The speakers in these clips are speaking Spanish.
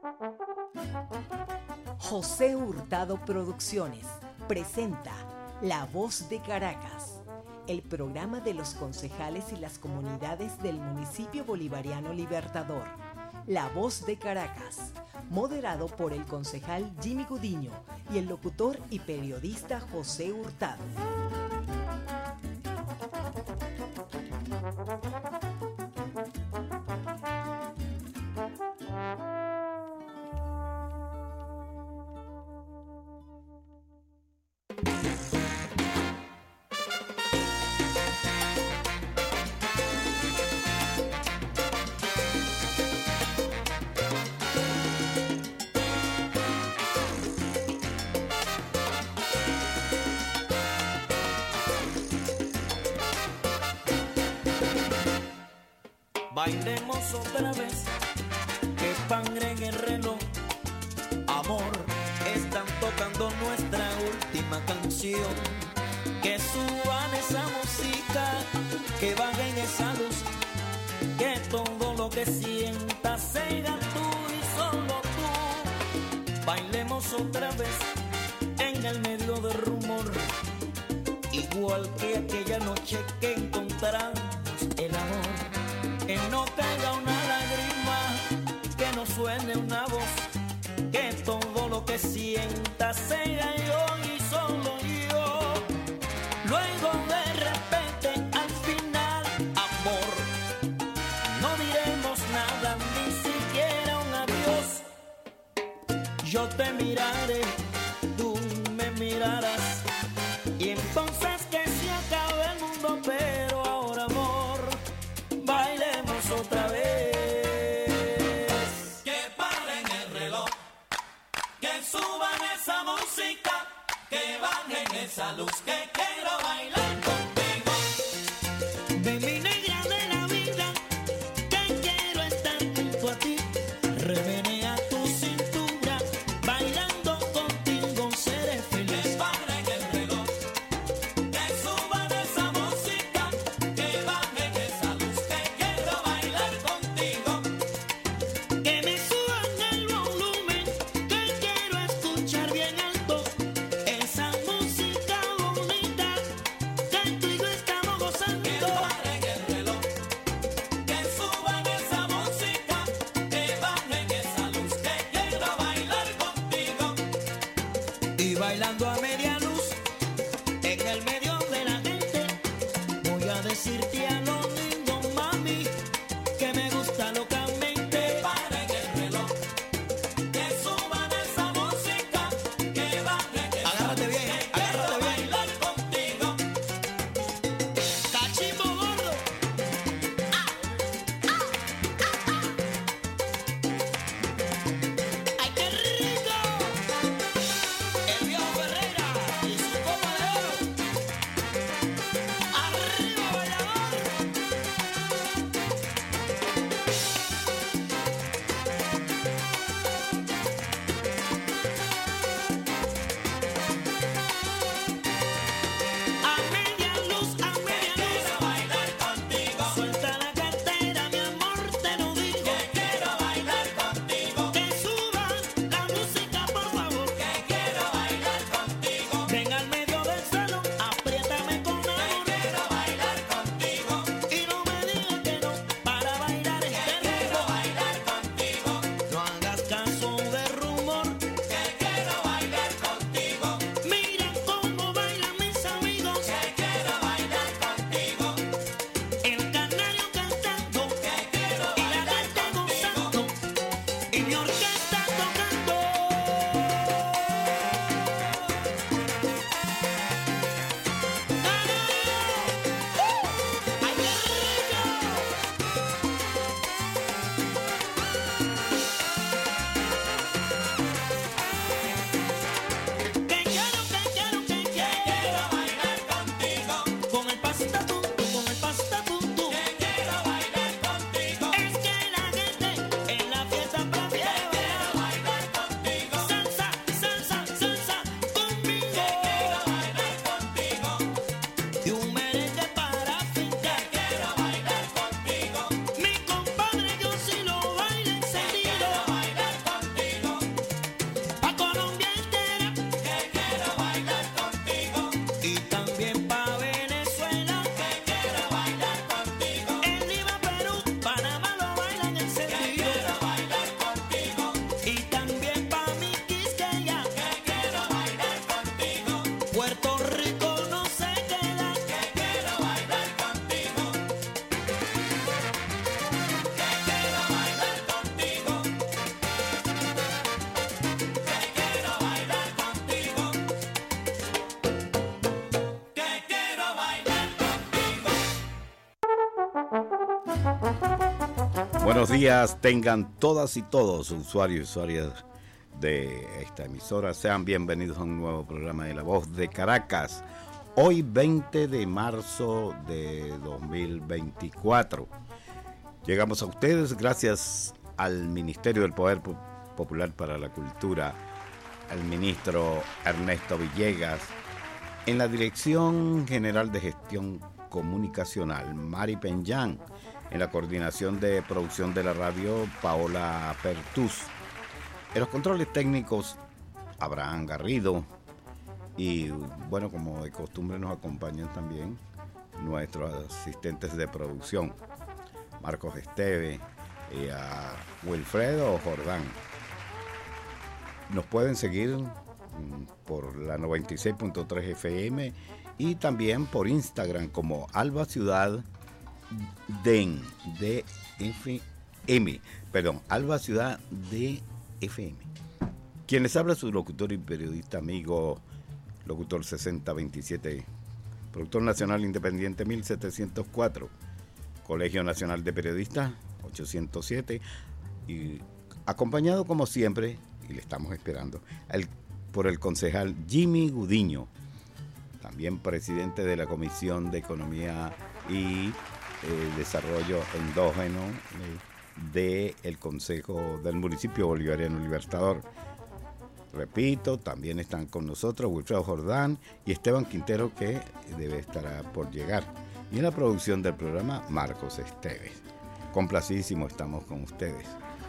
José Hurtado Producciones presenta La Voz de Caracas, el programa de los concejales y las comunidades del municipio bolivariano Libertador. La Voz de Caracas, moderado por el concejal Jimmy Gudiño y el locutor y periodista José Hurtado. Bailemos otra vez, que sangre en el reloj. Amor, están tocando nuestra última canción. Que suban esa música, que bajen esa luz. Que todo lo que sientas sea tú y solo tú. Bailemos otra vez, en el medio del rumor. Igual que aquella noche que encontramos el amor. Que no caiga una lágrima, que no suene una voz, que todo lo que sienta sea yo y solo yo. Luego de repente al final, amor, no diremos nada, ni siquiera un adiós. Yo te miraré, tú me mirarás, y entonces que se acabe el mundo, pero ahora amor, bailemos otra vez. Que paren el reloj, que suban esa música, que bajen esa luz, que quiero bailar contigo. De mi negra de la vida, que quiero estar junto a ti. Remenea tu cintura, bailando contigo seré feliz. Que paren el reloj, que suban esa música, que bajen esa luz, que quiero bailar contigo. Que me suban el volumen, que quiero escuchar bien alto esa música bonita que tú y yo estamos gozando. Que paren el reloj, que suban esa música, que bajen esa luz, que quiero bailar contigo. Y bailando a media luz, en el medio de la gente, voy a decirte a lo lindo, mami, que me gusta locamente. Paren el reloj, que suban esa música, que bajen esa Agárrate luz, bien, que quiero agárrate bien. bailar contigo. ¡Cachimbo gordo! ¡Ay, qué rico! El viejo Ferreira y su copa de oro. ¡Arriba, bailador! A media luz, a media luz. Quiero bailar contigo, Suelta la cartera, mi amor, te lo digo. que quiero bailar contigo, Que suba la música, por favor. que quiero bailar contigo, Ven al medio del salón, apriétame con que amor. quiero bailar contigo, Y no me digas que no, para bailar que este quiero ritmo. bailar contigo, No hagas caso de rumor. que quiero bailar contigo, Mira cómo bailan mis amigos. que quiero bailar contigo, El canario cantando que quiero y la bailar gente contigo. gozando. Y mi orquesta tocando. ¡Ay, qué rico! Que quiero Bailar contigo, con el pasito punto, con el pasito punto. que quiero bailar contigo, Es que la gente en la fiesta prefiere bailar Buenos días, tengan todas y todos usuarios y usuarias de esta emisora. Sean bienvenidos a un nuevo programa de La Voz de Caracas. Hoy 20 de marzo de 2024. Llegamos a ustedes gracias al Ministerio del Poder Popular para la Cultura, al ministro Ernesto Villegas, en la Dirección General de Gestión Comunicacional, Mari Peñán, en la coordinación de producción de la radio, Paola Pertús. En los controles técnicos, Abraham Garrido. Y bueno, como de costumbre nos acompañan también nuestros asistentes de producción, Marcos Esteve y a Wilfredo Jordán. Nos pueden seguir por la 96.3 FM y también por Instagram como Alba Ciudad Alba Ciudad DFM. Quien les habla, su locutor y periodista amigo, locutor 6027, productor nacional independiente 1704, Colegio Nacional de Periodistas 807, y acompañado como siempre, y le estamos esperando, por el concejal Jimmy Gudiño, también presidente de la Comisión de Economía y Desarrollo Endógeno del Consejo del Municipio Bolivariano Libertador. Repito, también están con nosotros Wilfredo Jordán y Esteban Quintero, que debe estar por llegar. Y en la producción del programa, Marcos Esteves. Complacidísimo estamos con ustedes.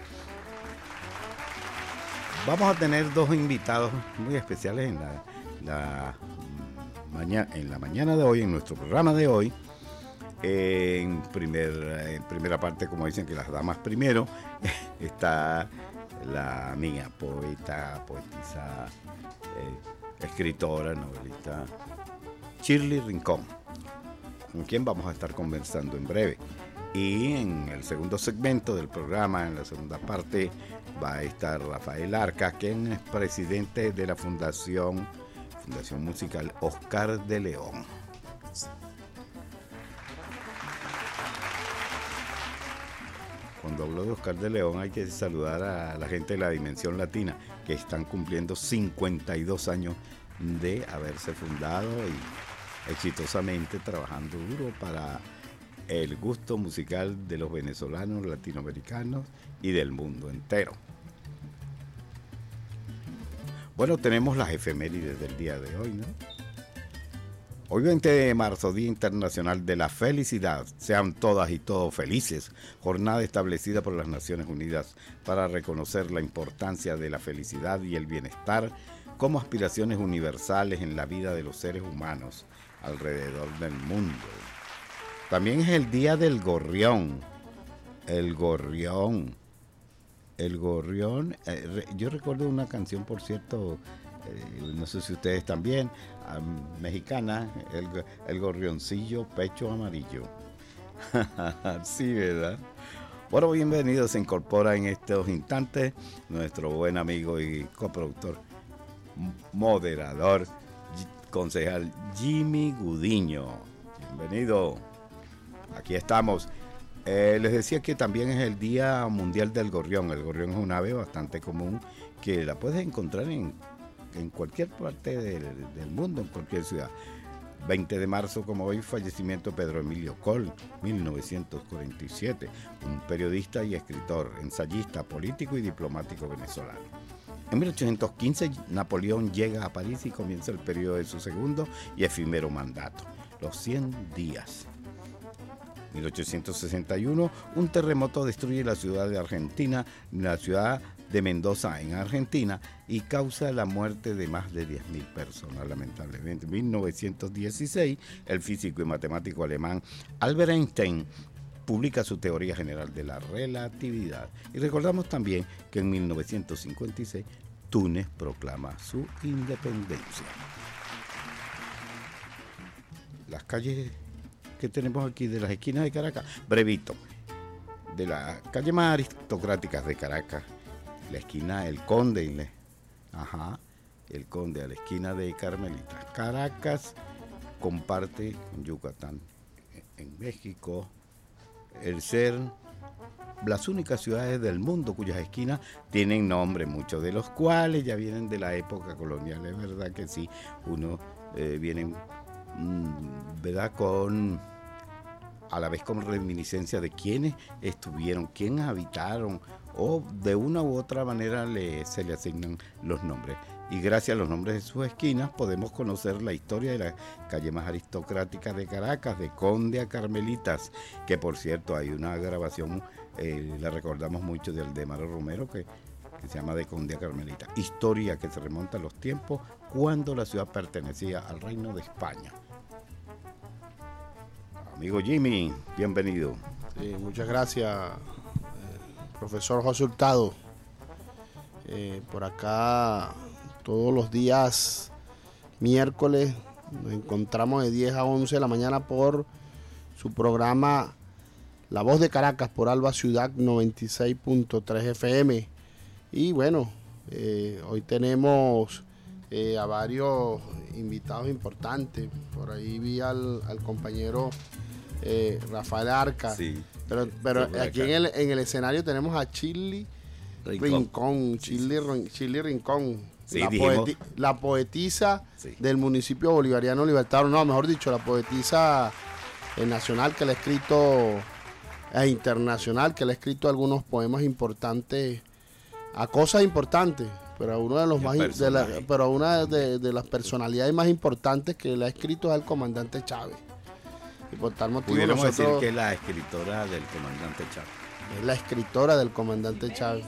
Vamos a tener dos invitados muy especiales en la mañana de hoy, en nuestro programa de hoy. En primera parte, como dicen que las damas primero, está la amiga poeta, poetisa, escritora, novelista, Shirley Rincón, con quien vamos a estar conversando en breve. Y en el segundo segmento del programa, en la segunda parte, va a estar Rafael Arca, quien es presidente de la Fundación Musical Oscar de León. Cuando hablo de Oscar de León hay que saludar a la gente de la Dimensión Latina, que están cumpliendo 52 años de haberse fundado y exitosamente trabajando duro para el gusto musical de los venezolanos, latinoamericanos y del mundo entero. Bueno, tenemos las efemérides del día de hoy, ¿no? Hoy 20 de marzo, Día Internacional de la Felicidad. Sean todas y todos felices. Jornada establecida por las Naciones Unidas para reconocer la importancia de la felicidad y el bienestar como aspiraciones universales en la vida de los seres humanos alrededor del mundo. También es el Día del Gorrión. El gorrión. Yo recuerdo una canción, por cierto, no sé si ustedes también, mexicana, el gorrioncillo pecho amarillo. Sí, ¿verdad? Bueno, bienvenidos. Se incorpora en estos instantes nuestro buen amigo y coproductor, moderador, concejal Jimmy Gudiño. Bienvenido. Aquí estamos. Les decía que también es el Día Mundial del Gorrión. El gorrión es un ave bastante común que la puedes encontrar en cualquier parte del mundo, en cualquier ciudad. 20 de marzo, como hoy, fallecimiento de Pedro Emilio Coll, 1947, un periodista y escritor, ensayista, político y diplomático venezolano. En 1815, Napoleón llega a París y comienza el periodo de su segundo y efímero mandato, los 100 días. 1861, un terremoto destruye la ciudad de Mendoza en Argentina y causa la muerte de más de 10.000 personas, lamentablemente. En 1916, el físico y matemático alemán Albert Einstein publica su teoría general de la relatividad. Y recordamos también que en 1956 Túnez proclama su independencia. Las calles que tenemos aquí de las esquinas de Caracas, brevito, de las calles más aristocráticas de Caracas, la esquina El Conde, El Conde, a la esquina de Carmelita. Caracas comparte con Yucatán, en México, el ser las únicas ciudades del mundo cuyas esquinas tienen nombre, muchos de los cuales ya vienen de la época colonial. Es verdad que sí, uno vienen, ¿verdad?, a la vez con reminiscencia de quiénes estuvieron, quiénes habitaron, o de una u otra manera se le asignan los nombres. Y gracias a los nombres de sus esquinas podemos conocer la historia de la calle más aristocrática de Caracas, de Conde a Carmelitas, que por cierto hay una grabación, la recordamos mucho, de Aldemaro Romero, que se llama De Conde a Carmelita. Historia que se remonta a los tiempos cuando la ciudad pertenecía al Reino de España. Amigo Jimmy, bienvenido. Sí, muchas gracias, profesor José Hurtado. Por acá todos los días miércoles nos encontramos de 10 a 11 de la mañana por su programa La Voz de Caracas por Alba Ciudad 96.3 FM. Y bueno, hoy tenemos a varios invitados importantes. Por ahí vi al compañero Rafael Arca. Sí, pero aquí en el escenario tenemos a Chili Rincón. Chili Rincón. Sí, la poetisa del municipio bolivariano libertario, no, mejor dicho, la poetisa nacional que le ha escrito, internacional, que le ha escrito algunos poemas importantes, a cosas importantes, pero uno de los más pero una de las personalidades más importantes que le ha escrito es al comandante Chávez. Y por tal motivo pudiéramos decir que es la escritora del comandante Chávez. Es la escritora del comandante Chávez.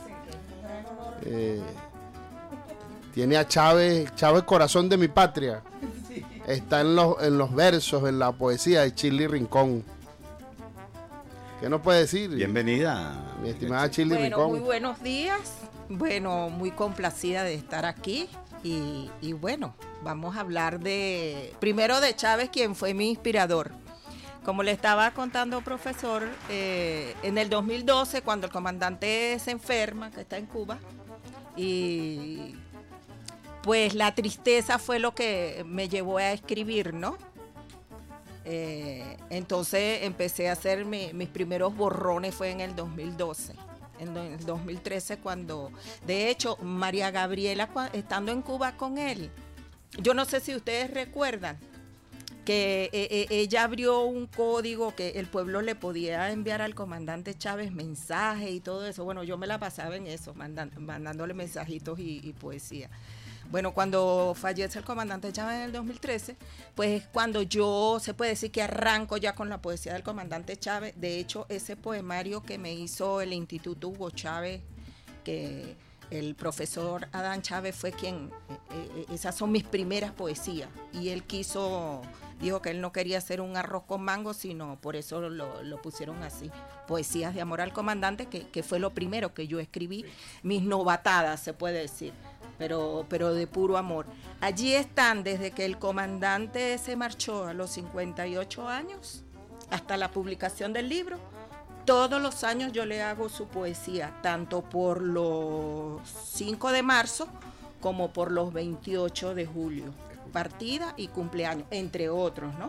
Tiene a Chávez corazón de mi patria. Está en los versos, en la poesía de Chili Rincón. ¿Qué nos puede decir? Bienvenida, mi estimada Chili Rincón. Muy buenos días. Bueno, muy complacida de estar aquí. Y bueno, vamos a hablar primero de Chávez, quien fue mi inspirador. Como le estaba contando, profesor, en el 2012, cuando el comandante se enferma, que está en Cuba, y pues la tristeza fue lo que me llevó a escribir, ¿no? Entonces empecé a hacer mis primeros borrones, fue en el 2012. En el 2013, cuando, de hecho, María Gabriela, estando en Cuba con él, yo no sé si ustedes recuerdan, que ella abrió un código que el pueblo le podía enviar al comandante Chávez mensajes y todo eso. Bueno, yo me la pasaba en eso, mandándole mensajitos y poesía. Bueno, cuando fallece el comandante Chávez en el 2013, pues cuando yo, se puede decir que arranco ya con la poesía del comandante Chávez. De hecho, ese poemario que me hizo el Instituto Hugo Chávez, que el profesor Adán Chávez fue quien, esas son mis primeras poesías. Y él dijo que él no quería hacer un arroz con mango, sino por eso lo pusieron así. Poesías de amor al comandante, que fue lo primero que yo escribí, mis novatadas, se puede decir. Pero de puro amor. Allí están desde que el comandante se marchó a los 58 años hasta la publicación del libro. Todos los años yo le hago su poesía, tanto por los 5 de marzo como por los 28 de julio, partida y cumpleaños, entre otros, ¿no?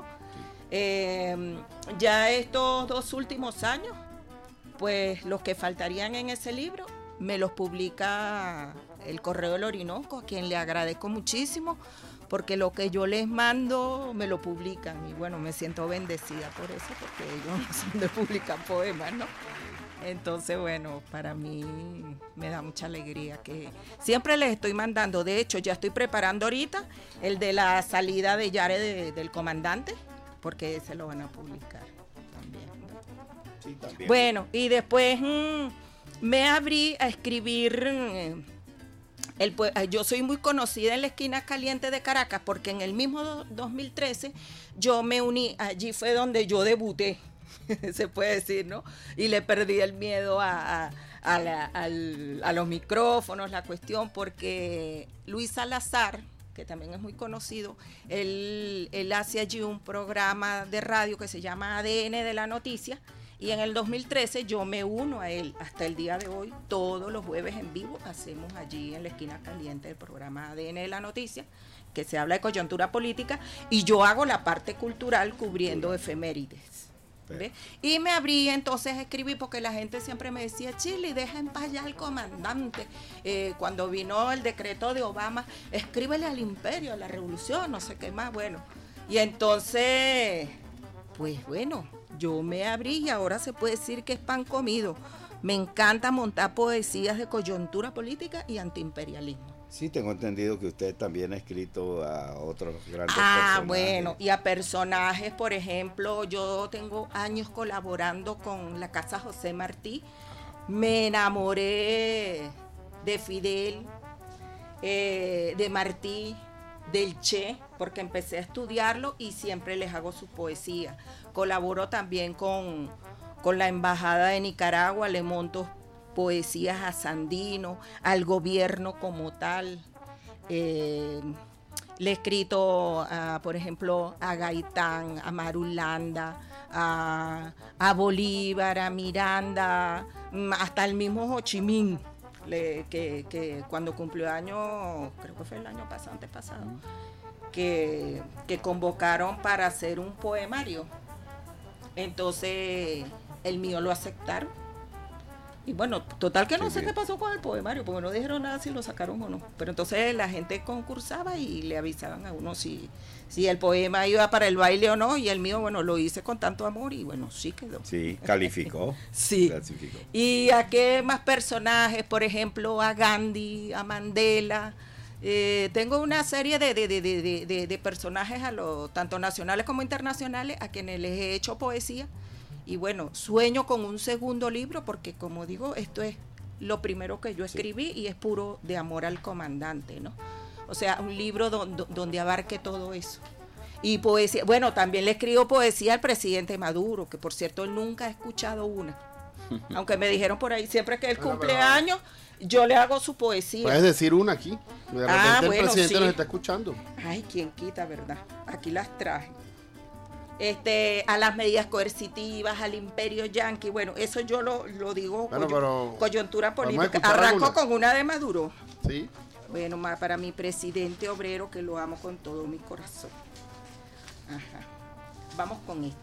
Ya estos 2 últimos años, pues los que faltarían en ese libro me los publica el Correo del Orinoco, a quien le agradezco muchísimo, porque lo que yo les mando me lo publican y bueno, me siento bendecida por eso, porque ellos no son de publicar poemas, ¿no? Entonces, bueno, para mí me da mucha alegría que siempre les estoy mandando. De hecho, ya estoy preparando ahorita el de la salida de Yare del comandante, porque se lo van a publicar también. Sí, también. Bueno, y después me abrí a escribir. Yo soy muy conocida en la esquina caliente de Caracas porque en el mismo 2013 yo me uní, allí fue donde yo debuté, se puede decir, ¿no? Y le perdí el miedo a los micrófonos, la cuestión, porque Luis Salazar, que también es muy conocido, él hace allí un programa de radio que se llama ADN de la Noticia. Y en el 2013 yo me uno a él. Hasta el día de hoy, todos los jueves en vivo, hacemos allí en la esquina caliente el programa ADN de la Noticia, que se habla de coyuntura política, y yo hago la parte cultural cubriendo efemérides. ¿Ves? Y me abrí entonces a escribir porque la gente siempre me decía, Chile, deja en paz ya al comandante. Cuando vino el decreto de Obama, escríbele al imperio, a la revolución, no sé qué más, bueno. Y entonces, pues bueno, yo me abrí y ahora se puede decir que es pan comido. Me encanta montar poesías de coyuntura política y antiimperialismo. Sí, tengo entendido que usted también ha escrito a otros grandes personajes. Bueno, y a personajes, por ejemplo, yo tengo años colaborando con la Casa José Martí. Me enamoré de Fidel, de Martí, del Che, porque empecé a estudiarlo y siempre les hago su poesía. Colaboro también con la Embajada de Nicaragua, le monto poesías a Sandino, al gobierno como tal. Le he escrito, por ejemplo, a Gaitán, a Marulanda, a Bolívar, a Miranda, hasta el mismo Ho Chi Minh, que cuando cumplió año, creo que fue el año pasado, antepasado, que convocaron para hacer un poemario. Entonces, el mío lo aceptaron. Y bueno, total que no sé qué pasó con el poemario, porque no dijeron nada si lo sacaron o no. Pero entonces la gente concursaba y le avisaban a uno si el poema iba para el baile o no. Y el mío, bueno, lo hice con tanto amor y bueno, sí quedó. Sí, calificó. Sí. Clasificó. ¿Y a qué más personajes? Por ejemplo, a Gandhi, a Mandela. Tengo una serie de personajes, tanto nacionales como internacionales, a quienes les he hecho poesía. Y bueno, sueño con un segundo libro porque, como digo, esto es lo primero que yo escribí y es puro de amor al comandante, ¿no? O sea, un libro donde abarque todo eso. Y poesía, bueno, también le escribo poesía al presidente Maduro, que por cierto él nunca ha escuchado una. Aunque me dijeron por ahí, siempre que él cumple años, yo le hago su poesía. Puedes decir una aquí. De repente el presidente nos está escuchando. Ay, quién quita, ¿verdad? Aquí las traje. A las medidas coercitivas, al imperio yanqui, bueno, eso yo lo digo, bueno, coyuntura política. Arranco con una de Maduro. Sí. Bueno, para mi presidente obrero, que lo amo con todo mi corazón. Ajá. Vamos con esta.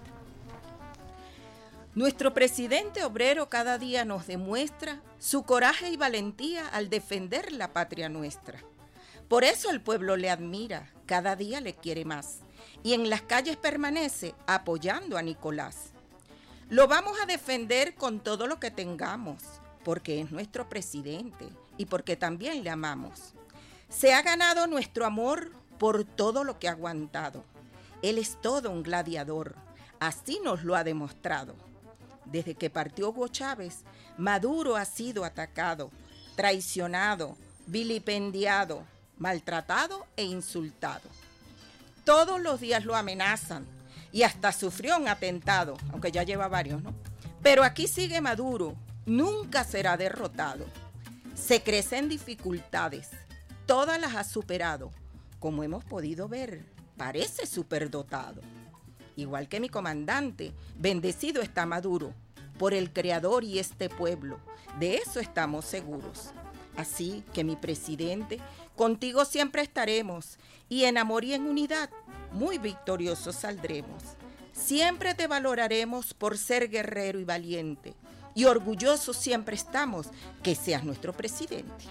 Nuestro presidente obrero cada día nos demuestra su coraje y valentía al defender la patria nuestra. Por eso el pueblo le admira, cada día le quiere más. Y en las calles permanece apoyando a Nicolás. Lo vamos a defender con todo lo que tengamos, porque es nuestro presidente y porque también le amamos. Se ha ganado nuestro amor por todo lo que ha aguantado. Él es todo un gladiador, así nos lo ha demostrado. Desde que partió Hugo Chávez, Maduro ha sido atacado, traicionado, vilipendiado, maltratado e insultado. Todos los días lo amenazan y hasta sufrió un atentado, aunque ya lleva varios, ¿no? Pero aquí sigue Maduro, nunca será derrotado. Se crece en dificultades, todas las ha superado. Como hemos podido ver, parece superdotado. Igual que mi comandante, bendecido está Maduro por el Creador y este pueblo. De eso estamos seguros. Así que mi presidente, contigo siempre estaremos y en amor y en unidad muy victoriosos saldremos. Siempre te valoraremos por ser guerrero y valiente y orgullosos siempre estamos que seas nuestro presidente.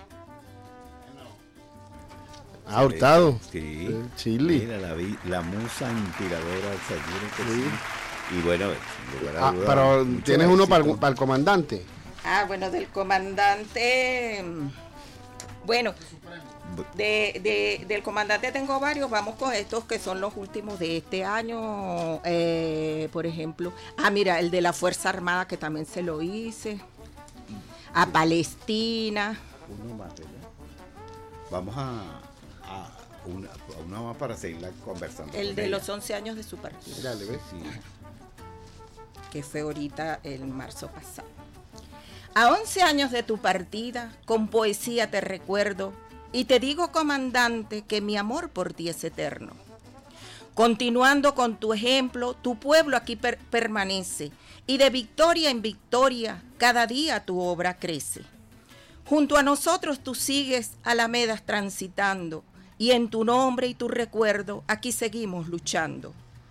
Hurtado. Sí. Chile. Mira, la musa inspiradora, seguro que sí. Y bueno, pero tienes uno para el comandante. Bueno, del comandante, bueno, del comandante tengo varios, vamos con estos que son los últimos de este año, por ejemplo, mira, el de la Fuerza Armada que también se lo hice, a Palestina. Uno más, ¿verdad? Vamos a una más para seguir conversando. El de los 11 años de su partida. Dale, ¿ves? Sí. Que fue ahorita el marzo pasado. A 11 años de tu partida, con poesía te recuerdo y te digo, comandante, que mi amor por ti es eterno. Continuando con tu ejemplo, tu pueblo aquí permanece y de victoria en victoria cada día tu obra crece. Junto a nosotros tú sigues alamedas transitando y en tu nombre y tu recuerdo aquí seguimos luchando.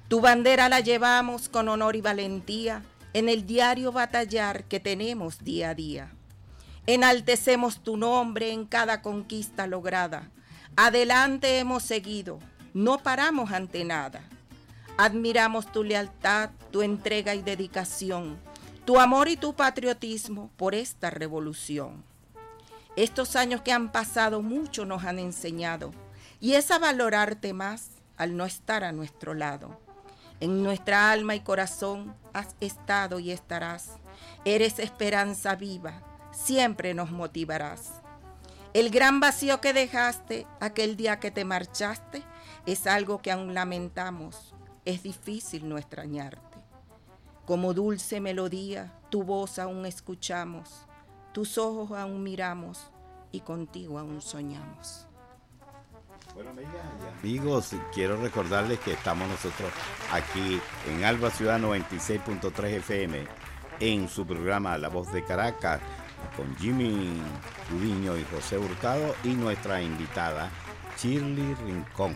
Tu bandera la llevamos con honor y valentía en el diario batallar que tenemos día a día. Enaltecemos tu nombre en cada conquista lograda. Adelante hemos seguido, no paramos ante nada. Admiramos tu lealtad, tu entrega y dedicación, tu amor y tu patriotismo por esta revolución. Estos años que han pasado mucho nos han enseñado y es a valorarte más al no estar a nuestro lado. En nuestra alma y corazón has estado y estarás. Eres esperanza viva, siempre nos motivarás. El gran vacío que dejaste aquel día que te marchaste es algo que aún lamentamos. Es difícil no extrañarte. Como dulce melodía, tu voz aún escuchamos, tus ojos aún miramos y contigo aún soñamos. Bueno, amigas y amigos, quiero recordarles que estamos nosotros aquí en Alba Ciudad 96.3 FM en su programa La Voz de Caracas con Jimmy Gudiño y José Hurtado y nuestra invitada Shirley Rincón.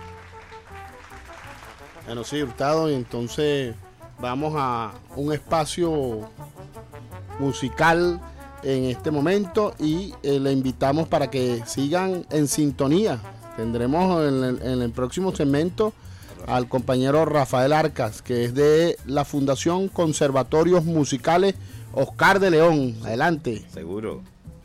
Bueno, sí, Hurtado, y entonces vamos a un espacio musical en este momento y le invitamos para que sigan en sintonía. Tendremos en el próximo segmento al compañero Rafael Arcas, que es de la Fundación Conservatorios Musicales Oscar de León. Adelante. Seguro.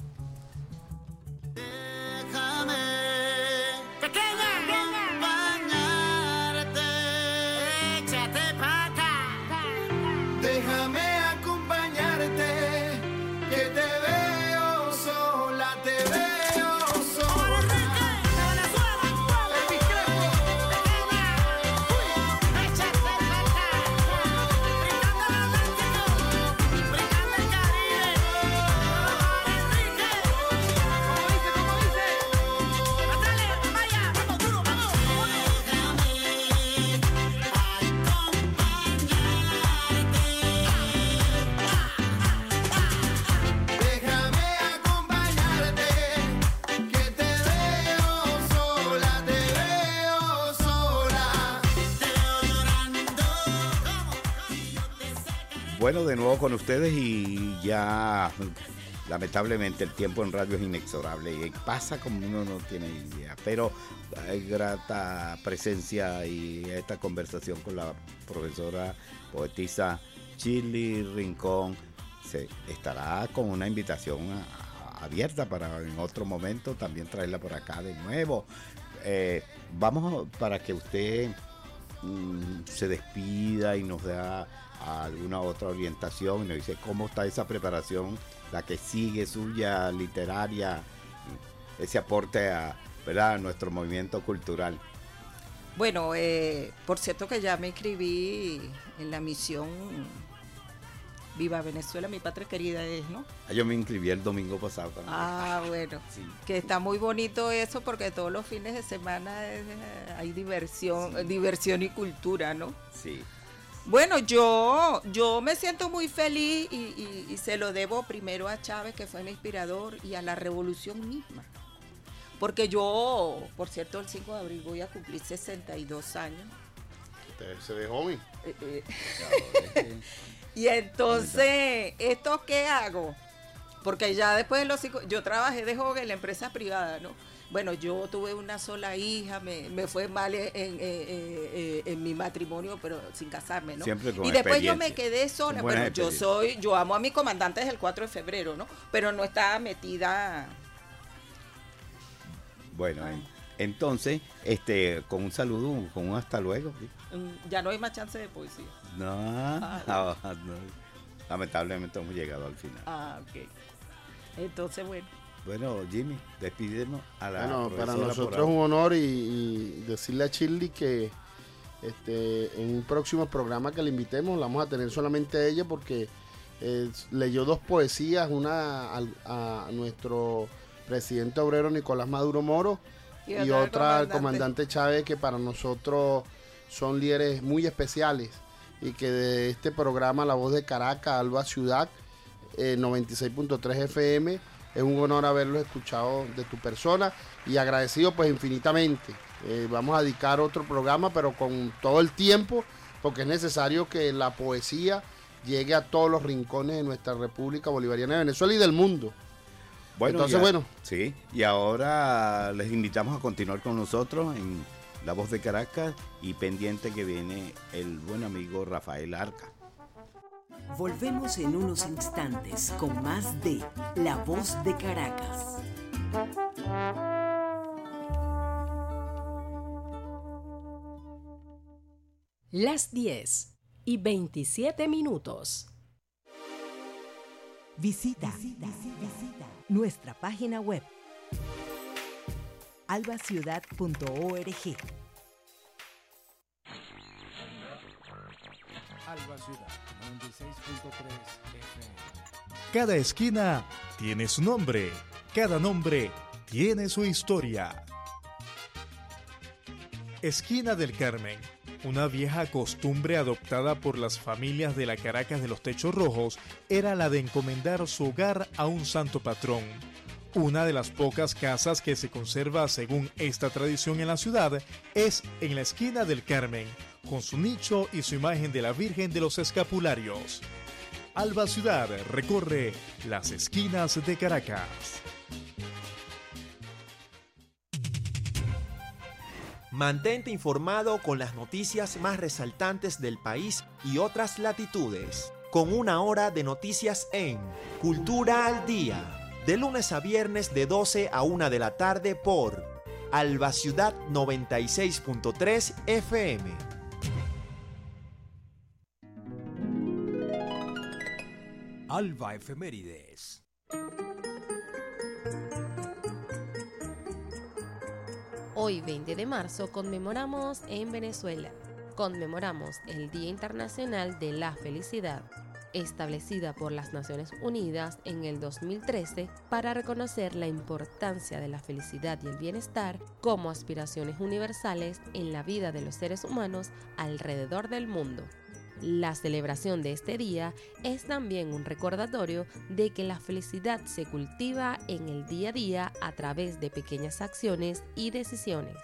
Bueno, de nuevo con ustedes y ya lamentablemente el tiempo en radio es inexorable y pasa como uno no tiene idea, pero hay grata presencia y esta conversación con la profesora poetisa Shirley Rincón se estará con una invitación abierta para en otro momento también traerla por acá de nuevo. Vamos para que usted se despida y nos da alguna otra orientación y nos dice cómo está esa preparación, la que sigue suya, literaria, ese aporte ¿verdad?, a nuestro movimiento cultural. Bueno, por cierto que ya me inscribí en la misión Viva Venezuela, mi patria querida es, ¿no? Yo me inscribí el domingo pasado también. Bueno, sí. Que está muy bonito eso porque todos los fines de semana hay diversión, sí. Diversión y cultura, ¿no? Sí. Bueno, yo me siento muy feliz y se lo debo primero a Chávez, que fue mi inspirador, y a la revolución misma. Porque yo, por cierto, el 5 de abril voy a cumplir 62 años. Usted se ve joven. Y entonces, ¿esto qué hago? Porque ya después de los 5, yo trabajé de joven en la empresa privada, ¿no? Bueno, yo tuve una sola hija, me fue mal en mi matrimonio, pero sin casarme, ¿no? Siempre con y después experiencia. yo me quedé sola. Bueno, yo amo a mi comandante desde el 4 de febrero, ¿no? Pero no estaba metida. Bueno, entonces, con un saludo, con un hasta luego. ¿Sí? Ya no hay más chance de poesía. No. Lamentablemente hemos llegado al final. Ok. Entonces, bueno. Bueno, Jimmy, despídenos a la Bueno, profesora. para nosotros es un honor y decirle a Shirley que en un próximo programa que le invitemos, la vamos a tener solamente a ella porque leyó 2 poesías, una a nuestro presidente obrero Nicolás Maduro Moro y otra al comandante Chávez, que para nosotros son líderes muy especiales y que de este programa La Voz de Caracas, Alba Ciudad, 96.3 FM, es un honor haberlo escuchado de tu persona y agradecido pues infinitamente Vamos a dedicar otro programa, pero con todo el tiempo, porque es necesario que la poesía llegue a todos los rincones de nuestra República Bolivariana de Venezuela y del mundo. Bueno, entonces, bueno. Sí, y ahora les invitamos a continuar con nosotros en La Voz de Caracas y pendiente que viene el buen amigo Rafael Arca. Volvemos en unos instantes con más de La Voz de Caracas. Las 10:27. Visita nuestra página web albaciudad.org. Alba Ciudad 96.3 FM. Cada esquina tiene su nombre, cada nombre tiene su historia. Esquina del Carmen, una vieja costumbre adoptada por las familias de la Caracas de los Techos Rojos, era la de encomendar su hogar a un santo patrón. Una de las pocas casas que se conserva según esta tradición en la ciudad es en la Esquina del Carmen, con su nicho y su imagen de la Virgen de los Escapularios. Alba Ciudad recorre las esquinas de Caracas. Mantente informado con las noticias más resaltantes del país y otras latitudes, con una hora de noticias en Cultura al Día, de lunes a viernes de 12 a 1 de la tarde por Alba Ciudad 96.3 FM. Alba Efemérides. Hoy, 20 de marzo, conmemoramos en Venezuela. Conmemoramos el Día Internacional de la Felicidad, establecida por las Naciones Unidas en el 2013 para reconocer la importancia de la felicidad y el bienestar como aspiraciones universales en la vida de los seres humanos alrededor del mundo. La celebración de este día es también un recordatorio de que la felicidad se cultiva en el día a día a través de pequeñas acciones y decisiones.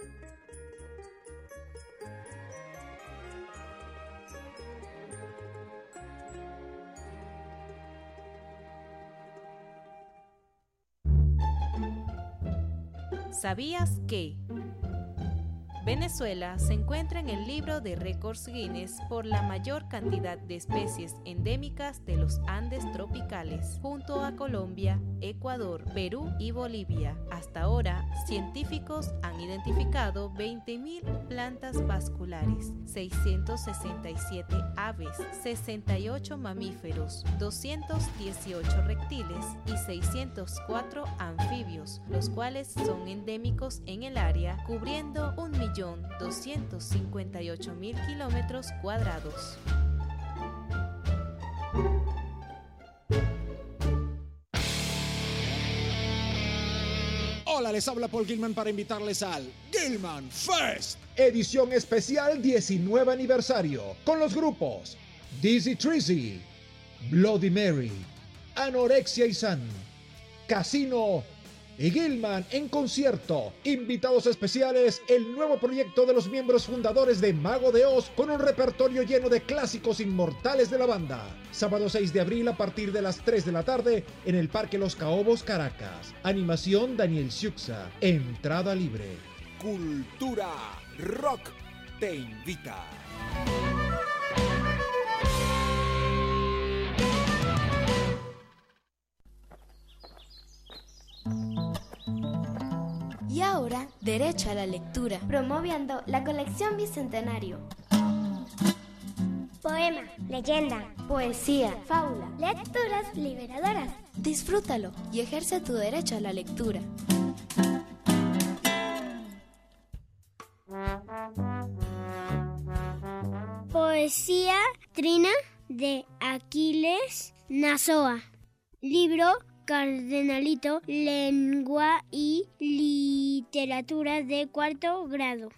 ¿Sabías que Venezuela se encuentra en el libro de récords Guinness por la mayor cantidad de especies endémicas de los Andes tropicales, junto a Colombia, Ecuador, Perú y Bolivia? Hasta ahora, científicos han identificado 20.000 plantas vasculares, 667 aves, 68 mamíferos, 218 reptiles y 604 anfibios, los cuales son endémicos en el área, cubriendo 1.258.000 kilómetros cuadrados. Hola, les habla Paul Gilman para invitarles al Gilman Fest, edición especial 19 aniversario, con los grupos Dizzy Trizzy, Bloody Mary, Anorexia y Sun, Casino y Gilman en concierto. Invitados especiales, el nuevo proyecto de los miembros fundadores de Mago de Oz, con un repertorio lleno de clásicos inmortales de la banda. Sábado 6 de abril a partir de las 3 de la tarde en el Parque Los Caobos, Caracas. Animación Daniel Siuxa. Entrada libre. Cultura Rock te invita. Y ahora, derecho a la lectura, promoviendo la colección Bicentenario. Poema, leyenda, Poesía, fábula, lecturas liberadoras. Disfrútalo y ejerce tu derecho a la lectura. Poesía Trina de Aquiles Nazoa. Libro Cardenalito, Lengua y Literatura de 4º grado.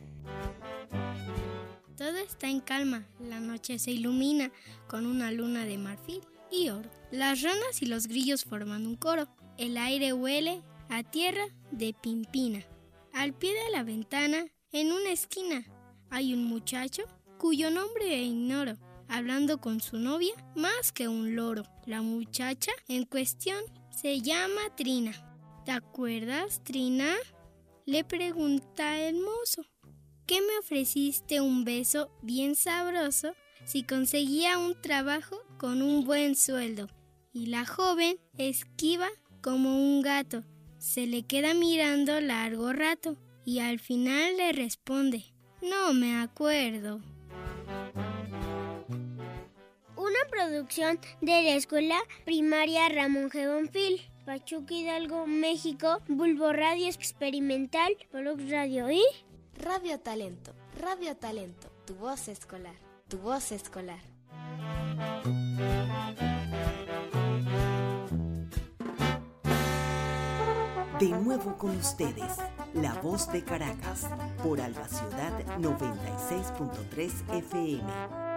Todo está en calma, la noche se ilumina con una luna de marfil y oro. Las ranas y los grillos forman un coro, el aire huele a tierra de Pimpina. Al pie de la ventana, en una esquina, hay un muchacho cuyo nombre ignoro, hablando con su novia más que un loro. La muchacha en cuestión se llama Trina. ¿Te acuerdas, Trina?, le pregunta el mozo. ¿Qué me ofreciste un beso bien sabroso si conseguía un trabajo con un buen sueldo? Y la joven esquiva como un gato, se le queda mirando largo rato y al final le responde: no me acuerdo. Una producción de la Escuela Primaria Ramón G. Bonfil, Pachuca, Hidalgo, México, Bulbo Radio Experimental, Polox Radio y Radio Talento, tu voz escolar, tu voz escolar. De nuevo con ustedes, La Voz de Caracas, por Alba Ciudad 96.3 FM.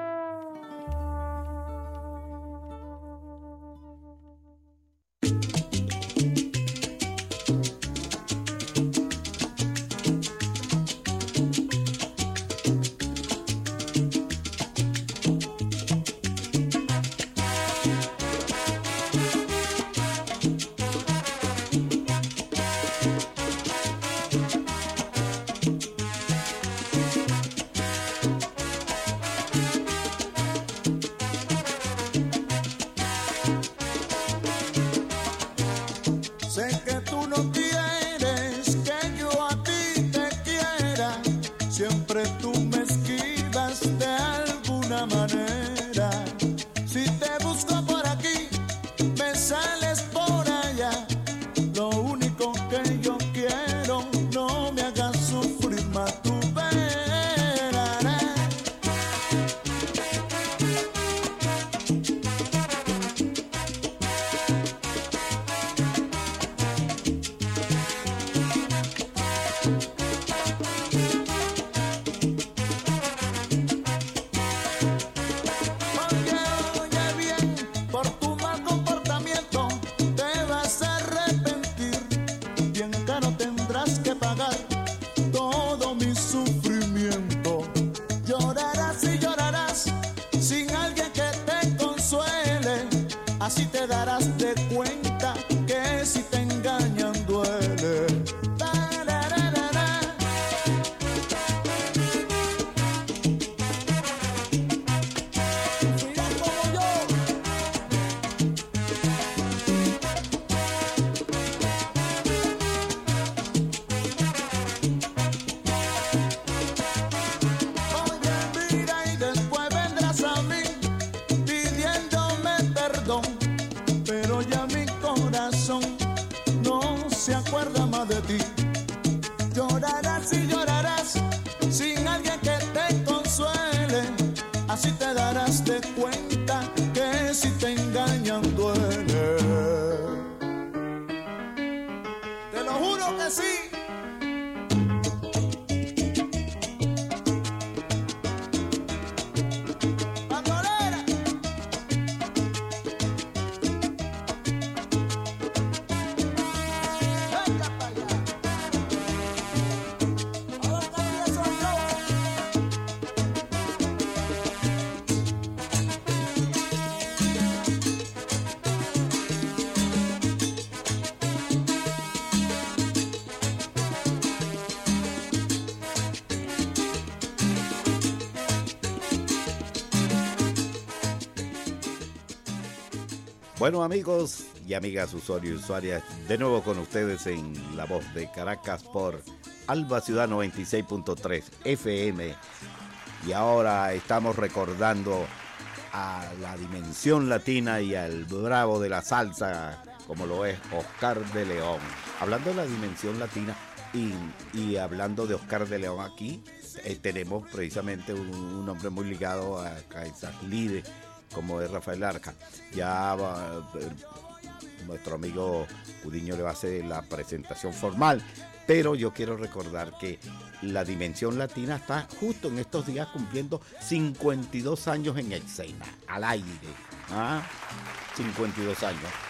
Así te darás de cuenta que si te engañan duele. Mira como yo. Oye, mira y después vendrás a mí pidiéndome perdón. Pero ya mi corazón no se acuerda más de ti. Llorarás y llorarás sin alguien que te consuele. Así te darás de cuenta que si te engañan duele. Te lo juro que sí. Bueno, amigos y amigas, usuarios y usuarias, de nuevo con ustedes en La Voz de Caracas por Alba Ciudad 96.3 FM. Y ahora estamos recordando a la dimensión latina y al bravo de la salsa, como lo es Oscar de León. Hablando de la dimensión latina y hablando de Oscar de León aquí, tenemos precisamente un hombre muy ligado a esas líderes, como es Rafael Arca. Ya nuestro amigo Cudiño le va a hacer la presentación formal, pero yo quiero recordar que la dimensión latina está justo en estos días cumpliendo 52 años en escena, al aire. 52 años.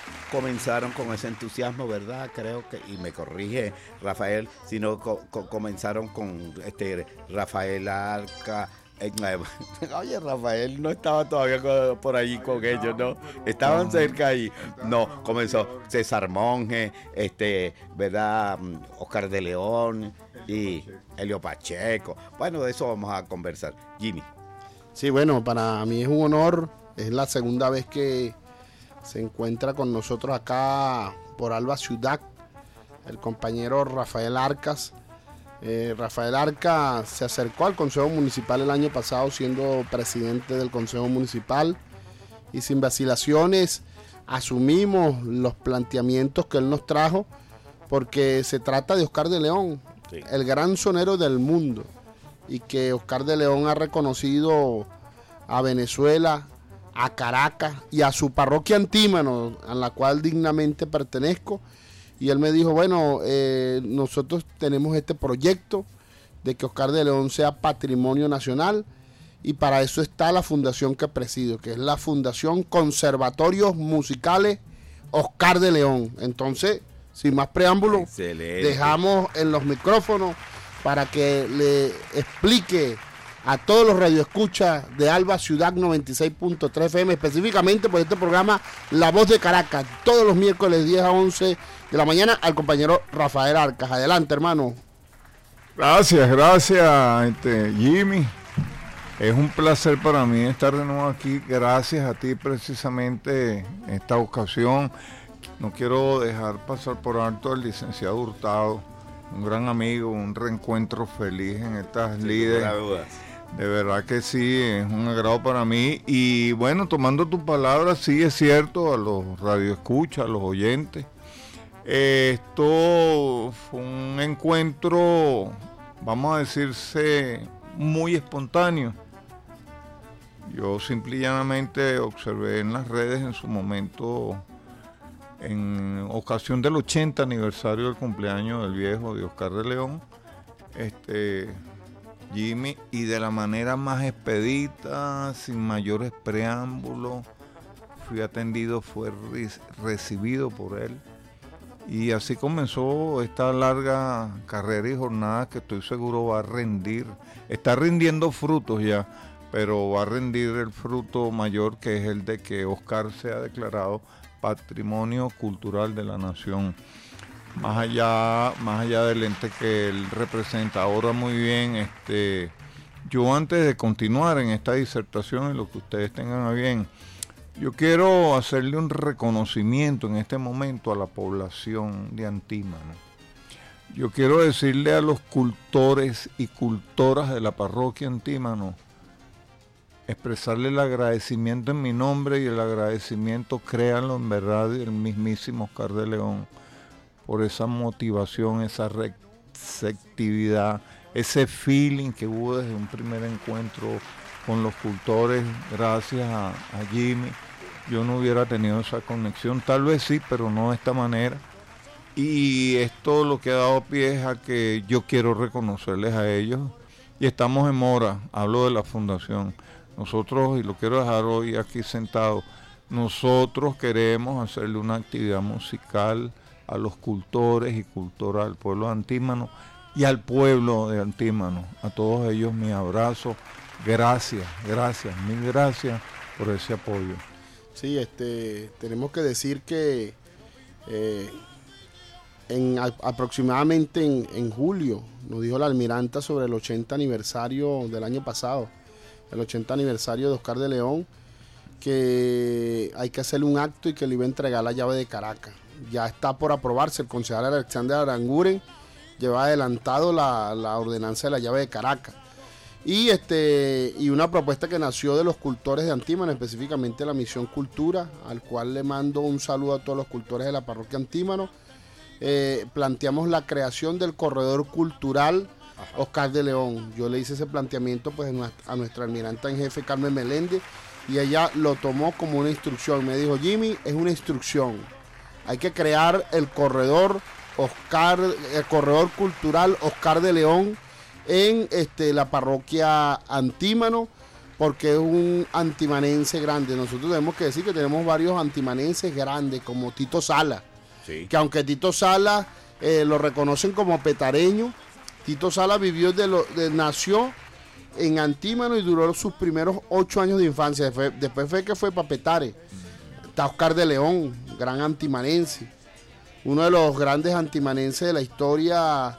comenzaron con ese entusiasmo, ¿verdad? Creo que, y me corrige Rafael, sino comenzaron con Rafael Arca. Oye, Rafael no estaba todavía por allí con ellos, ¿no? Estaban cerca ahí. No, comenzó César Monge, ¿verdad? Oscar de León y Helio Pacheco. Bueno, de eso vamos a conversar. Jimmy. Sí, bueno, para mí es un honor. Es la segunda vez que se encuentra con nosotros acá por Alba Ciudad el compañero Rafael Arcas. Rafael Arca se acercó al Consejo Municipal el año pasado siendo presidente del Consejo Municipal y sin vacilaciones asumimos los planteamientos que él nos trajo, porque se trata de Oscar de León, sí, el gran sonero del mundo, y que Oscar de León ha reconocido a Venezuela, a Caracas y a su parroquia Antímano, a la cual dignamente pertenezco. Y él me dijo, bueno, nosotros tenemos este proyecto de que Oscar de León sea patrimonio nacional, y para eso está la fundación que presido, que es la Fundación Conservatorios Musicales Oscar de León. Entonces, sin más preámbulos, excelente, dejamos en los micrófonos para que le explique a todos los radioescuchas de Alba Ciudad 96.3 FM, específicamente por este programa La Voz de Caracas, todos los miércoles 10 a 11 de la mañana, al compañero Rafael Arcas. Adelante, hermano. Gracias, Jimmy. Es un placer para mí estar de nuevo aquí. Gracias a ti precisamente en esta ocasión. No quiero dejar pasar por alto al licenciado Hurtado, un gran amigo, un reencuentro feliz en estas líderes. De verdad que sí, es un agrado para mí. Y bueno, tomando tu palabra, sí es cierto, a los radioescuchas, a los oyentes. Esto fue un encuentro, vamos a decirse, muy espontáneo. Yo simple y llanamente observé en las redes en su momento, en ocasión del 80 aniversario del cumpleaños del viejo de Oscar de León, Jimmy, y de la manera más expedita, sin mayores preámbulos, fui atendido, fue recibido por él, y así comenzó esta larga carrera y jornada que estoy seguro va a rendir, está rindiendo frutos ya, pero va a rendir el fruto mayor, que es el de que Oscar sea declarado Patrimonio Cultural de la Nación. Más allá del ente que él representa. Ahora muy bien, yo antes de continuar en esta disertación y lo que ustedes tengan a bien, yo quiero hacerle un reconocimiento en este momento a la población de Antímano. Yo quiero decirle a los cultores y cultoras de la parroquia Antímano, expresarle el agradecimiento en mi nombre y el agradecimiento, créanlo en verdad, del mismísimo Oscar de León, por esa motivación, esa receptividad, ese feeling que hubo desde un primer encuentro con los cultores. Gracias a Jimmy, yo no hubiera tenido esa conexión, tal vez sí, pero no de esta manera. Y esto lo que ha dado pie es a que yo quiero reconocerles a ellos, y estamos en mora, hablo de la fundación. Nosotros, y lo quiero dejar hoy aquí sentado, nosotros queremos hacerle una actividad musical a los cultores y cultoras del pueblo de Antímano y al pueblo de Antímano. A todos ellos mi abrazo. Gracias, mil gracias por ese apoyo. Sí, tenemos que decir que aproximadamente en julio nos dijo la almiranta sobre el 80 aniversario del año pasado, el 80 aniversario de Oscar de León, que hay que hacerle un acto y que le iba a entregar la llave de Caracas. Ya está por aprobarse. El concejal Alexander Aranguren lleva adelantado la ordenanza de la llave de Caracas. Y una propuesta que nació de los cultores de Antímano, específicamente la Misión Cultura, al cual le mando un saludo a todos los cultores de la parroquia Antímano. Planteamos la creación del corredor cultural Oscar de León. Yo le hice ese planteamiento pues a nuestra almiranta en jefe Carmen Meléndez, y ella lo tomó como una instrucción. Me dijo, Jimmy, es una instrucción. Hay que crear el corredor cultural Oscar de León en la parroquia Antímano, porque es un antimanense grande. Nosotros tenemos que decir que tenemos varios antimanenses grandes, como Tito Sala, sí. Que aunque Tito Sala lo reconocen como petareño, Tito Sala nació en Antímano y duró sus primeros 8 años de infancia. Después fue que fue para Petare. Está Oscar de León, gran antimanense, uno de los grandes antimanenses de la historia.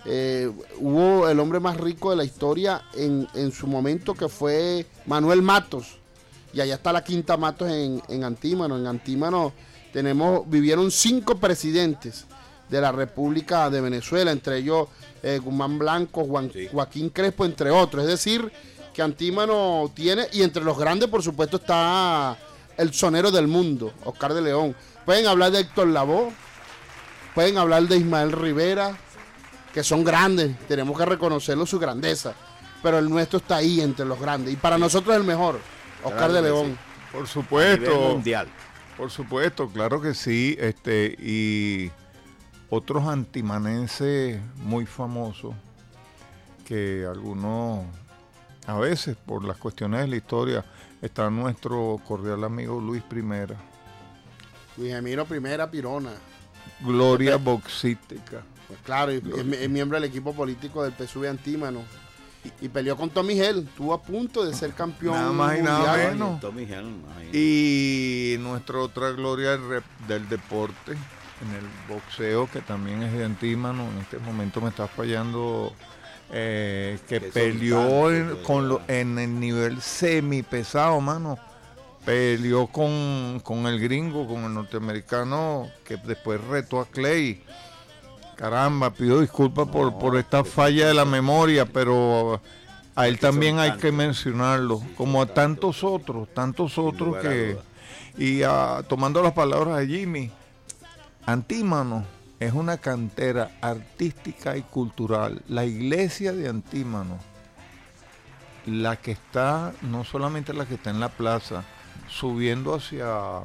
Hubo el hombre más rico de la historia en su momento, que fue Manuel Matos, y allá está la Quinta Matos en Antímano. En Antímano vivieron 5 presidentes de la República de Venezuela, entre ellos Guzmán Blanco, Joaquín Crespo, entre otros. Es decir, que Antímano tiene, y entre los grandes por supuesto está el sonero del mundo, Oscar de León. Pueden hablar de Héctor Lavoe, pueden hablar de Ismael Rivera, que son grandes, tenemos que reconocerlo, su grandeza, pero el nuestro está ahí entre los grandes, y para nosotros es el mejor, Oscar de León. Sí. Por supuesto. A nivel mundial. Por supuesto, claro que sí, y otros antimanenses muy famosos, que algunos, a veces por las cuestiones de la historia, está nuestro cordial amigo Luis Primera. Luis Emiro Primera Pirona. Gloria boxística. Pues claro, es miembro del equipo político del PSUV Antímano. Y peleó con Tommy Hell, estuvo a punto de ser campeón nada más y mundial. nada menos. Tommy Hell, y nuestra otra gloria del deporte, en el boxeo, que también es de Antímano, en este momento me está fallando, que peleó en el nivel semipesado, mano. Peleó con el gringo, con el norteamericano, que después retó a Clay. Caramba, pido disculpas por esta falla de la memoria, pero a él también hay que mencionarlo, como a tantos otros que... Y tomando las palabras de Jimmy, Antímano es una cantera artística y cultural. La iglesia de Antímano, la que está, no solamente la que está en la plaza, yendo hacia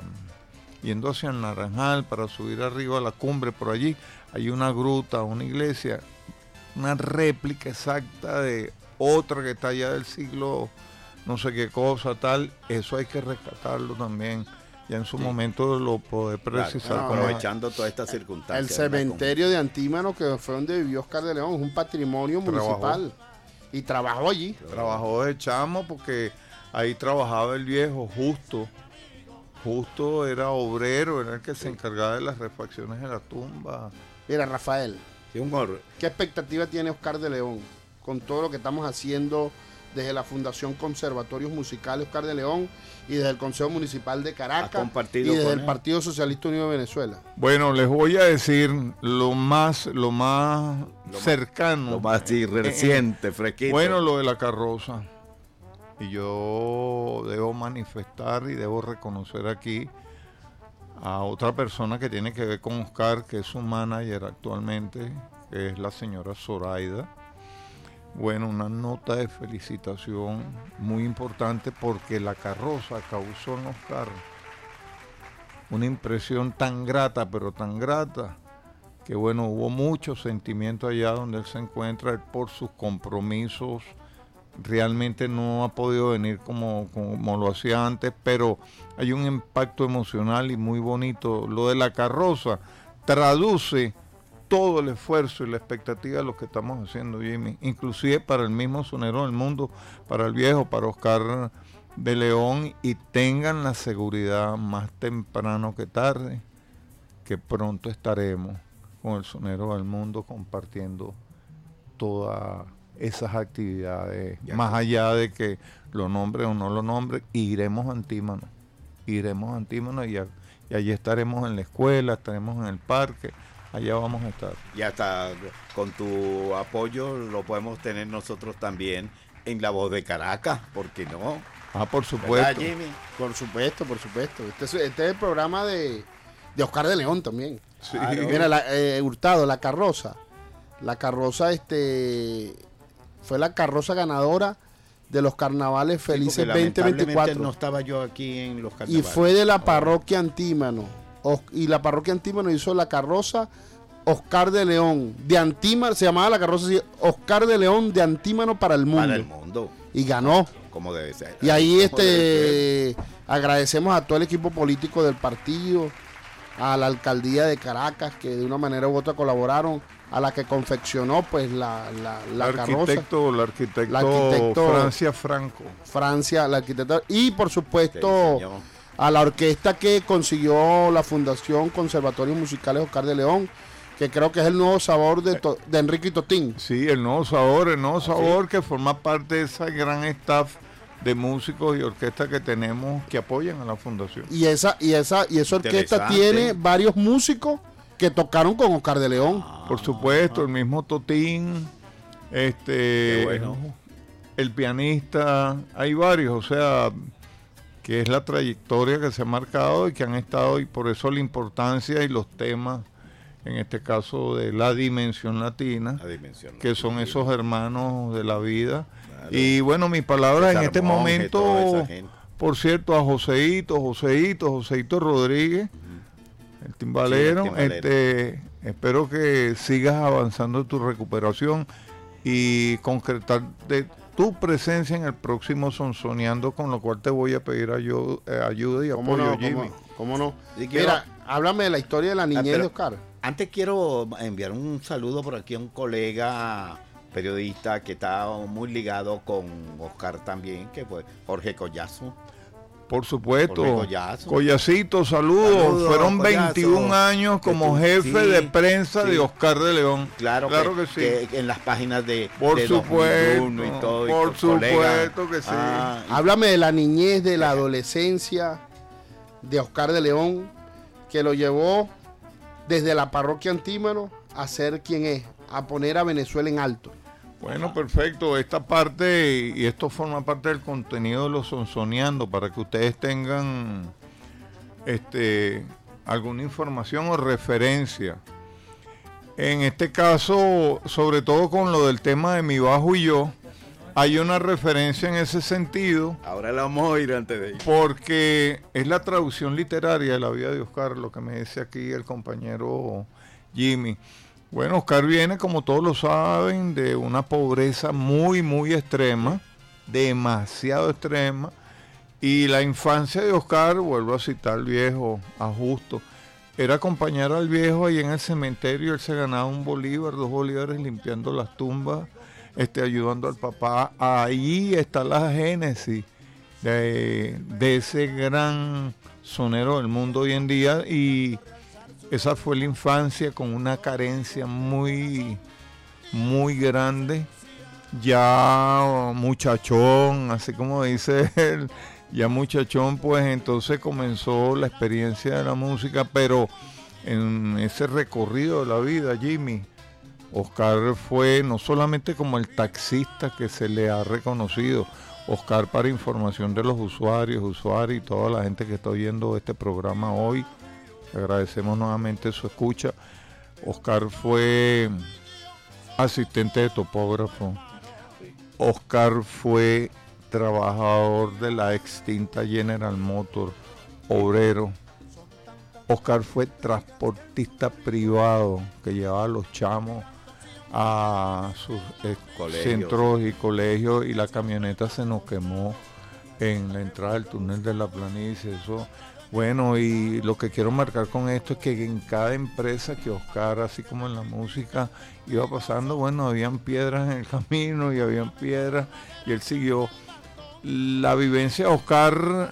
el Naranjal para subir arriba a la cumbre, por allí hay una gruta, una iglesia, una réplica exacta de otra que está allá del siglo no sé qué cosa, tal. Eso hay que rescatarlo también. Ya en su momento lo puede precisar. Claro, aprovechando todas estas circunstancias. El cementerio de Antímano, que fue donde vivió Oscar de León, es un patrimonio municipal. Y trabajó allí. Trabajó de chamo, porque ahí trabajaba el viejo Justo. Justo era obrero, era el que se encargaba de las refacciones de la tumba. Mira, Rafael, ¿qué expectativa tiene Oscar de León con todo lo que estamos haciendo desde la Fundación Conservatorios Musicales Oscar de León y desde el Consejo Municipal de Caracas y desde el Partido Socialista Unido de Venezuela? Bueno, les voy a decir lo más cercano. Lo más reciente, fresquito. Bueno, lo de la carroza. Y yo debo manifestar y debo reconocer aquí a otra persona que tiene que ver con Oscar, que es su manager actualmente, que es la señora Zoraida. Bueno, una nota de felicitación muy importante, porque la carroza causó en Oscar una impresión tan grata, pero tan grata, que bueno, hubo mucho sentimiento allá donde él se encuentra. Él, por sus compromisos, realmente no ha podido venir como lo hacía antes, pero hay un impacto emocional y muy bonito. Lo de la carroza traduce todo el esfuerzo y la expectativa de lo que estamos haciendo, Jimmy, inclusive para el mismo sonero del mundo, para el viejo, para Oscar de León, y tengan la seguridad más temprano que tarde, que pronto estaremos con el sonero del mundo compartiendo todas esas actividades, más allá de que lo nombre o no lo nombre. Iremos a Antímano y allí estaremos en la escuela, estaremos en el parque. Allá vamos a estar. Y hasta con tu apoyo lo podemos tener nosotros también en La Voz de Caracas, ¿por qué no? Por supuesto. ¿Verdad, Jimmy? Por supuesto. Este es el programa de Oscar de León también. Sí. Mira, Hurtado, la carroza. La carroza fue la carroza ganadora de los carnavales felices 2024. No estaba yo aquí en los carnavales. Y fue de la parroquia Antímano. Y la parroquia Antímano hizo la carroza Oscar de León de Antímano, se llamaba la carroza así, Oscar de León de Antímano para el mundo. Para el mundo. Y ganó. Como debe ser. Y ahí Como debe ser. agradecemos a todo el equipo político del partido, a la alcaldía de Caracas, que de una manera u otra colaboraron, a la que confeccionó pues la carroza. La arquitecto Francia Franco. La arquitecta. Y por supuesto a la orquesta que consiguió la Fundación Conservatorios Musicales Oscar de León, que creo que es el nuevo sabor de Enrique y Totín. Sí, el nuevo sabor que forma parte de esa gran staff de músicos y orquestas que tenemos que apoyan a la fundación. Y esa orquesta tiene varios músicos que tocaron con Oscar de León. Por supuesto, el mismo Totín, Qué bueno. el pianista, hay varios, o sea, que es la trayectoria que se ha marcado y que han estado, y por eso la importancia y los temas, en este caso de la dimensión latina, que son esos hermanos de la vida. Claro. Y bueno, mis palabras en este momento, por cierto, a Joseito Rodríguez, el timbalero, espero que sigas avanzando en tu recuperación y concretar de tu presencia en el próximo Sonsoneando, con lo cual te voy a pedir ayuda y apoyo, Jimmy. ¿Cómo no? Mira, háblame de la historia de la niñez de Oscar. Antes quiero enviar un saludo por aquí a un colega periodista que está muy ligado con Oscar también, que fue Jorge Collazo. Por supuesto, Collacito, saludos. Fueron Collazo, 21 años como jefe de prensa de Oscar de León. Claro que sí. Que en las páginas de por supuesto, 2001 y todo. Por supuesto que sí. Háblame de la niñez, de la adolescencia de Oscar de León, que lo llevó desde la parroquia Antímano a ser quien es, a poner a Venezuela en alto. Bueno, perfecto. Esta parte, y esto forma parte del contenido de los Sonsoneando, para que ustedes tengan alguna información o referencia. En este caso, sobre todo con lo del tema de Mi Bajo y Yo, hay una referencia en ese sentido. Ahora la vamos a oír antes de ir. Porque es la traducción literaria de la vida de Oscar, lo que me dice aquí el compañero Jimmy. Bueno, Oscar viene, como todos lo saben, de una pobreza muy, muy extrema, demasiado extrema. Y la infancia de Oscar, vuelvo a citar al viejo, a Justo, era acompañar al viejo ahí en el cementerio. Él se ganaba 1 bolívar, 2 bolívares limpiando las tumbas, ayudando al papá. Ahí está la génesis de ese gran sonero del mundo hoy en día, y esa fue la infancia con una carencia muy, muy grande. Ya muchachón, así como dice él, ya muchachón, pues entonces comenzó la experiencia de la música, pero en ese recorrido de la vida, Jimmy, Oscar fue no solamente como el taxista que se le ha reconocido, Oscar, para información de los usuarios y toda la gente que está oyendo este programa hoy, agradecemos nuevamente su escucha. Oscar fue asistente de topógrafo. Oscar fue trabajador de la extinta General Motors, obrero. Oscar fue transportista privado que llevaba a los chamos a sus centros y colegios, y la camioneta se nos quemó en la entrada del túnel de la planicie. Eso. Bueno, y lo que quiero marcar con esto es que en cada empresa que Oscar, así como en la música, iba pasando, bueno, habían piedras en el camino y habían piedras, y él siguió. La vivencia de Oscar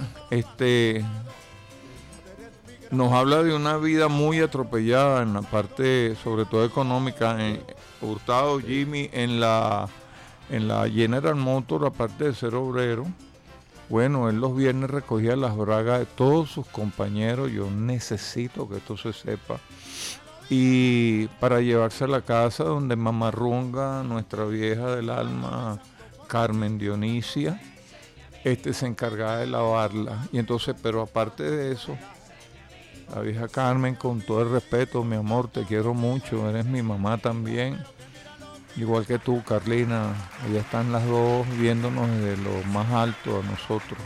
nos habla de una vida muy atropellada en la parte, sobre todo económica. Hurtado, Jimmy, en la General Motors, aparte de ser obrero, bueno, él los viernes recogía las bragas de todos sus compañeros. Yo necesito que esto se sepa. Y para llevarse a la casa donde Mamarrunga, nuestra vieja del alma, Carmen Dionisia, se encargaba de lavarla. Y entonces, pero aparte de eso, la vieja Carmen, con todo el respeto, mi amor, te quiero mucho, eres mi mamá también, igual que tú, Carlina. Allá están las dos viéndonos desde lo más alto a nosotros.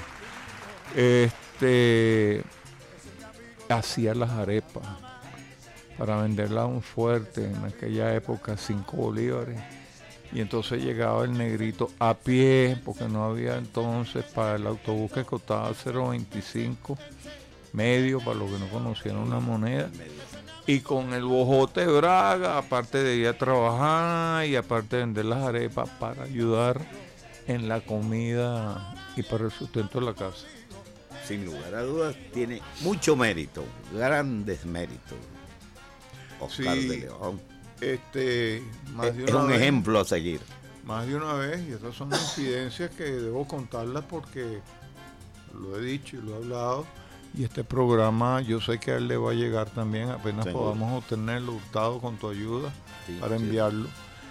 Hacía las arepas para venderlas a un fuerte, en aquella época 5 bolívares, y entonces llegaba el negrito a pie, porque no había entonces para el autobús que costaba 0.25 medio, para los que no conocían una moneda, y con el bojote de braga, aparte de ir a trabajar y aparte de vender las arepas para ayudar en la comida y para el sustento de la casa. Sin lugar a dudas, tiene mucho mérito, grandes méritos. Oscar de León. Más de es una un vez, ejemplo a seguir. Más de una vez, y estas son incidencias que debo contarlas porque lo he dicho y lo he hablado, y este programa yo sé que a él le va a llegar también, apenas podamos obtenerlo, Hurtado, con tu ayuda, para enviarlo.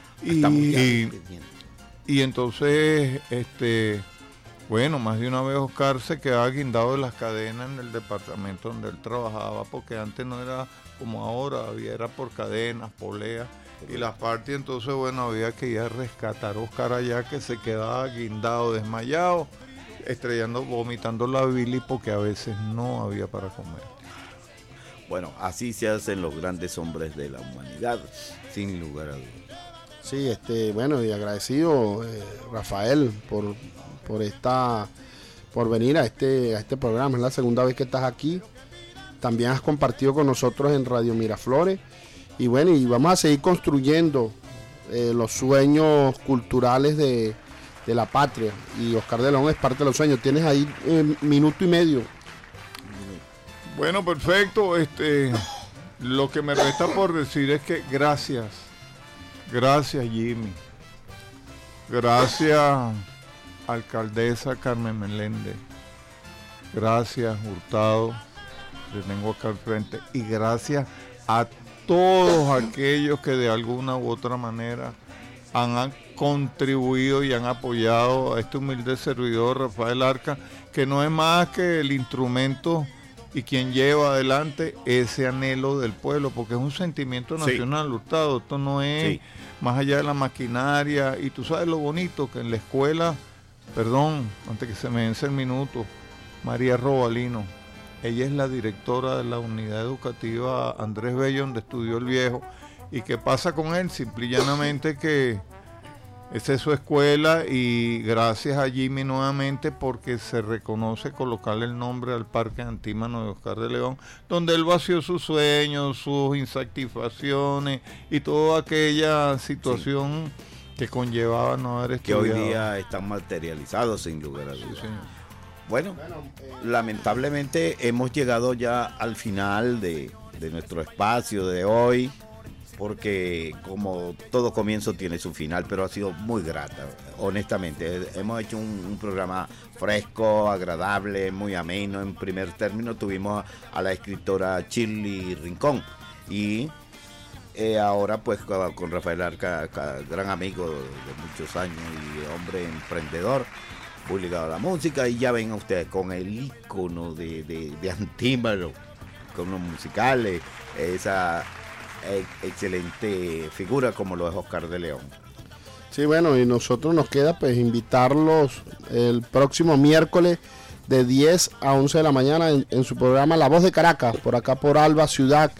Y entonces, bueno, más de una vez Oscar se quedaba guindado de las cadenas en el departamento donde él trabajaba, porque antes no era como ahora, era por cadenas, poleas y las partes, entonces bueno, había que ir a rescatar a Oscar allá, que se quedaba guindado, desmayado, vomitando la bilis, porque a veces no había para comer. Bueno, así se hacen los grandes hombres de la humanidad, sin lugar a dudas. Sí, bueno, y agradecido, Rafael, por venir a este programa. Es la segunda vez que estás aquí. También has compartido con nosotros en Radio Miraflores. Y bueno, y vamos a seguir construyendo los sueños culturales de la patria. Y Oscar de León es parte de los sueños. Tienes ahí minuto y medio. Bueno, perfecto. Lo que me resta por decir es que gracias Jimmy. Gracias alcaldesa Carmen Meléndez. Gracias Hurtado, le tengo acá al frente, y gracias a todos aquellos que de alguna u otra manera han contribuido y han apoyado a este humilde servidor Rafael Arca, que no es más que el instrumento y quien lleva adelante ese anhelo del pueblo, porque es un sentimiento nacional, Hurtado. Esto no es más allá de la maquinaria, y tú sabes lo bonito que en la escuela, perdón, antes que se me vence el minuto, María Robalino, ella es la directora de la unidad educativa Andrés Bello, donde estudió el viejo. ¿Y qué pasa con él? Simple y llanamente que esa es su escuela, y gracias a Jimmy nuevamente, porque se reconoce colocarle el nombre al Parque Antímano de Oscar de León, donde él vació sus sueños, sus insatisfacciones y toda aquella situación que conllevaba no haber estudiado. Que hoy día están materializados, sin lugar a dudas. Sí, bueno, lamentablemente hemos llegado ya al final de nuestro espacio de hoy, porque como todo comienzo tiene su final, pero ha sido muy grata, honestamente. Hemos hecho un programa fresco, agradable, muy ameno. En primer término tuvimos a la escritora Shirley Rincón, y ahora pues con Rafael Arca, gran amigo de muchos años y hombre emprendedor, muy ligado a la música. Y ya ven ustedes con el ícono de Antímano, con los musicales, esa excelente figura como lo es Oscar de León. Sí, bueno, y nosotros nos queda pues invitarlos el próximo miércoles de 10 a 11 de la mañana en su programa La Voz de Caracas, por acá por Alba Ciudad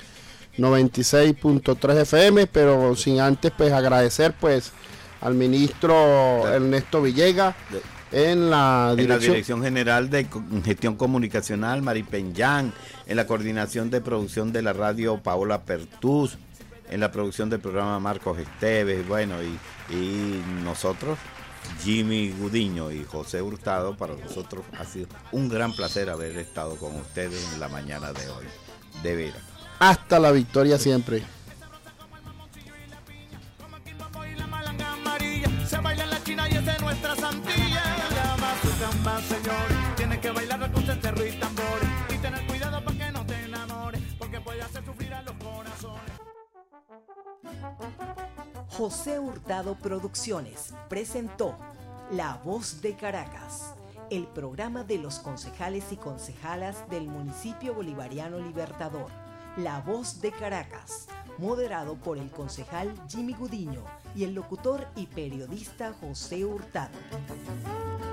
96.3 FM, pero sin antes pues agradecer pues al ministro Ernesto Villegas, en la Dirección General de Gestión Comunicacional, Mari Peñán, en la coordinación de producción de la radio, Paola Pertús, en la producción del programa, Marcos Esteves, bueno, y nosotros, Jimmy Gudiño y José Hurtado. Para nosotros ha sido un gran placer haber estado con ustedes en la mañana de hoy, de veras. Hasta la victoria siempre. Se baila en la China y esa es nuestra santilla. La mazucamba, señor, tiene que bailar con cencerro y tambores, y tener cuidado para que no te enamores, porque puede hacer sufrir a los corazones. José Hurtado Producciones presentó La Voz de Caracas, el programa de los concejales y concejalas del municipio bolivariano Libertador. La Voz de Caracas, moderado por el concejal Jimmy Gudiño y el locutor y periodista José Hurtado.